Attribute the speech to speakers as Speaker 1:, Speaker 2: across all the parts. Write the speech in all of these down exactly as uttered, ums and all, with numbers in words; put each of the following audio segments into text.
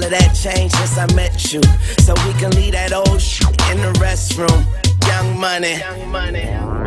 Speaker 1: of that change since I met you. So we can leave that old shit in the restroom. Young money. Young money.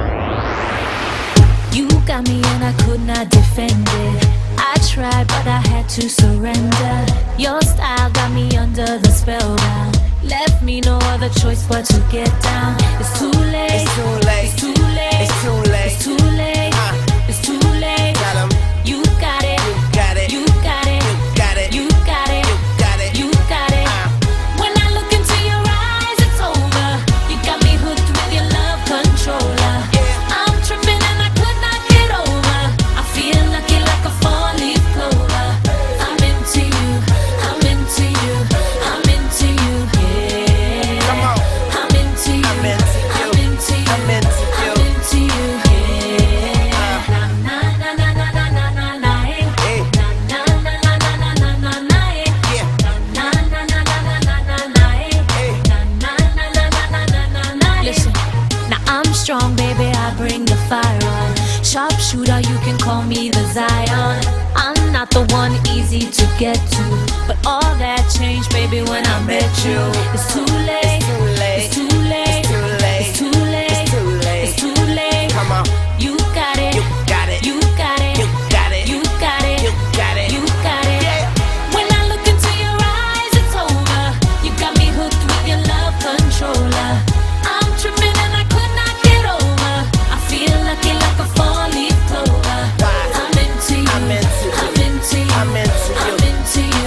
Speaker 2: You got me and I could not defend it. I tried but I had to surrender. Your style got me under the spellbound. Left me no other choice but to get down. It's too late.
Speaker 1: It's too late.
Speaker 2: It's too late.
Speaker 1: It's too late.
Speaker 2: It's too late.
Speaker 1: Uh,
Speaker 2: it's too late.
Speaker 1: Tell 'em.
Speaker 2: You got it.
Speaker 1: You got it.
Speaker 2: You got it.
Speaker 1: You got it.
Speaker 2: You got it.
Speaker 1: You got it.
Speaker 2: You got it.
Speaker 1: Uh.
Speaker 2: When I look into your eyes, it's over. You got me hooked with your love controller.
Speaker 1: Yeah.
Speaker 2: I'm tripping and I could not get over. I feel lucky like a four-leaf clover. I'm into you. I'm into you. I'm into you. Yeah.
Speaker 1: Come on.
Speaker 2: I'm into you.
Speaker 1: I'm into you.
Speaker 2: I'm into you.
Speaker 1: I'm into you.
Speaker 2: I'm into you. Yeah. Na na na na na na na na.
Speaker 1: Hey.
Speaker 2: Na na na na na na na na na.
Speaker 1: Yeah.
Speaker 2: Na na na na na na na na.
Speaker 1: Hey.
Speaker 2: Na na na na na na na na. Listen, now I'm strong, baby. I bring the fire on. Sharpshooter, you can call me the Zion. I'm not the one easy to get to, but all that changed, baby, when I met you. It's too late.
Speaker 1: It's too late.
Speaker 2: It's too late.
Speaker 1: It's too late.
Speaker 2: It's too late.
Speaker 1: It's too late.
Speaker 2: It's too late.
Speaker 1: Come on.
Speaker 2: You got it.
Speaker 1: You got it.
Speaker 2: You got it.
Speaker 1: You got it.
Speaker 2: You got it.
Speaker 1: You got it.
Speaker 2: You got it.
Speaker 1: Yeah.
Speaker 2: When I look into your eyes, it's over. You got me hooked with your love controller. I'm tripping and I could not get over. I feel lucky like a four-leaf clover. I'm into you.
Speaker 1: I'm into you.
Speaker 2: I'm into you.
Speaker 1: I'm into you.
Speaker 2: I'm into you.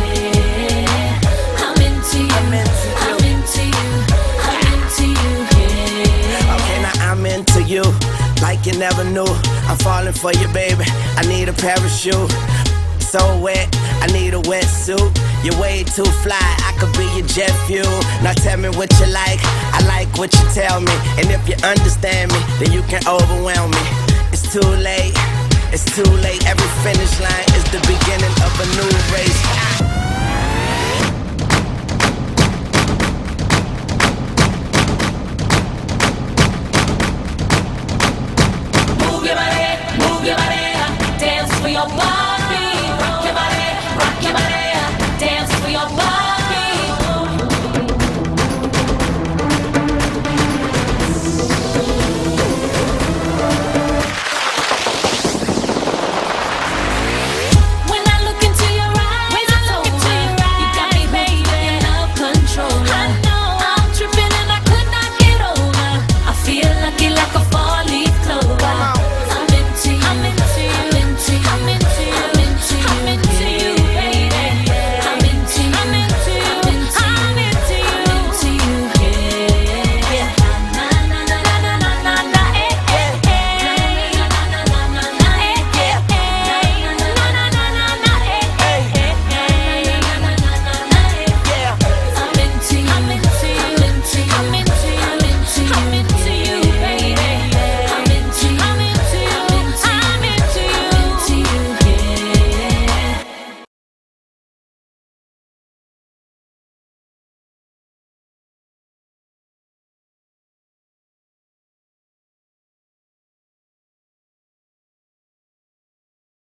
Speaker 2: Yeah. I'm into you.
Speaker 1: I'm into you.
Speaker 2: I'm into you. I'm into you. Yeah.
Speaker 1: Okay, now I'm into you, like you never knew. I'm falling for you, baby. I need a parachute. So wet, I need a wetsuit. You're way too fly, I could be your jet fuel. Now tell me what you like, I like what you tell me. And if you understand me, then you can overwhelm me. It's too late, it's too late. Every finish line is the beginning of a new race.